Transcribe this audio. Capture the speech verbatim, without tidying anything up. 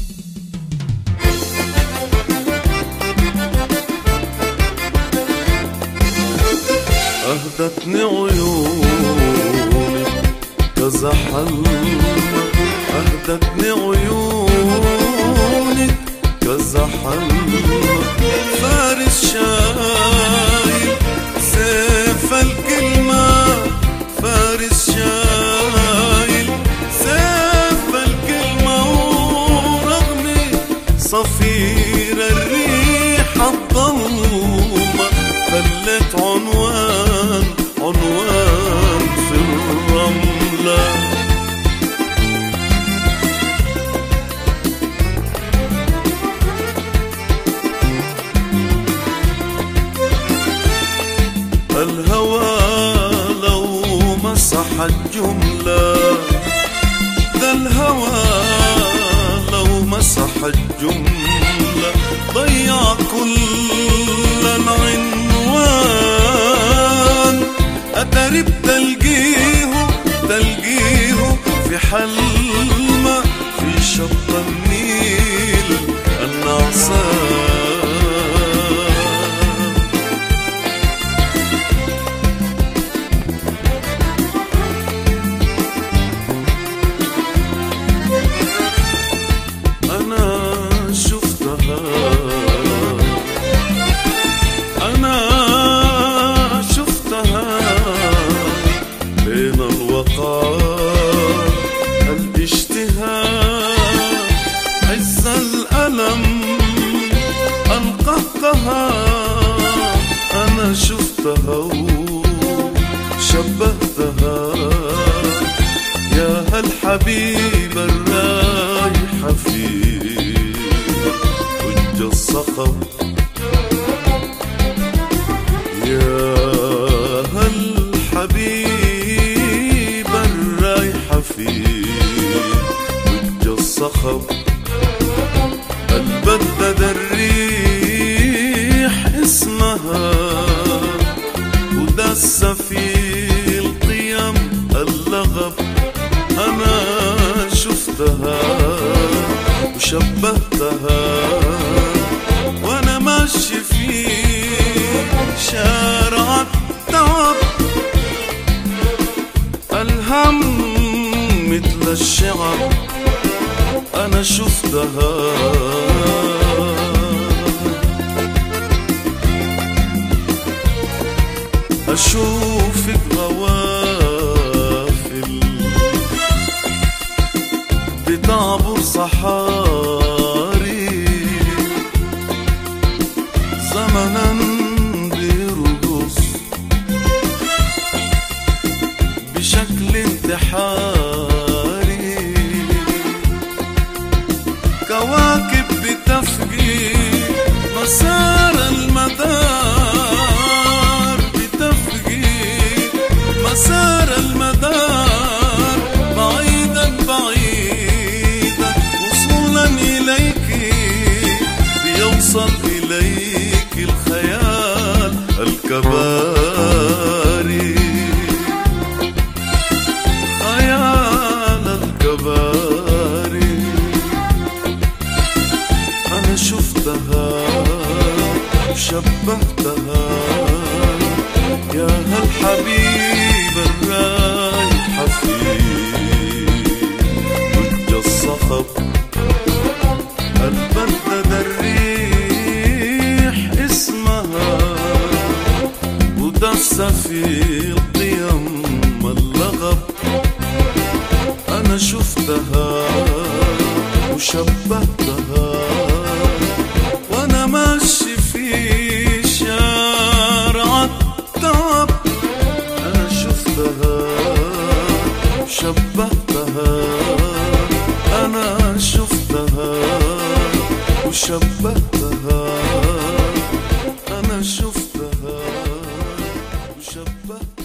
أهدتني عيونك كذا حلمة، أهدتني عيونك كذا حلمة، فارس شايل سيف الكلمة، فارس شايل سيف الكلمة، ورغمي صفير الريح الضلمة، خلت عنوان عنوان في الرملة. الهوى لو مسح الجملة، ذا الهوى لو مسح الجملة، ضيع كل العنوان. أترب تلقيه تلقيه في حلمة، في شط النيل النعسان. أنا شفتها أنا شفتها بين الوقار الاشتهاء، عز الألم القهقها. أنا شفتها وشبهتها، يا هالحبيب الرايحة في وجه الصخب، يا هالحبيب الرايحة في وجه الصخب. البدد الريح اسمها، ودس في القيم اللغب. أنا شفتها وشبهتها، وأنا ماشي في شارع التعب. الهم مثل الشعب، أنا شفتها أشوفك غوافل بتعبر صحاري، زمنا بيرقص بشكل انتحاري، كواكب بتفقي مسار المدار، بتفقي مسار المدار، بعيدا بعيدا وصولا إليك، بيوصل إليك الخيال الكباري، خيال الكباري. أنا شفتها شبهتها، يا هالحبيب الرايحة في وجه الصخب. البدد الريح اسمها، ودس في القيم اللغب. أنا شفتها وشبهتها، وأنا ماشي في شارع التعب. أنا شفتها وشبهتها، أنا شفتها وشبهتها، أنا شفتها وشبهتها.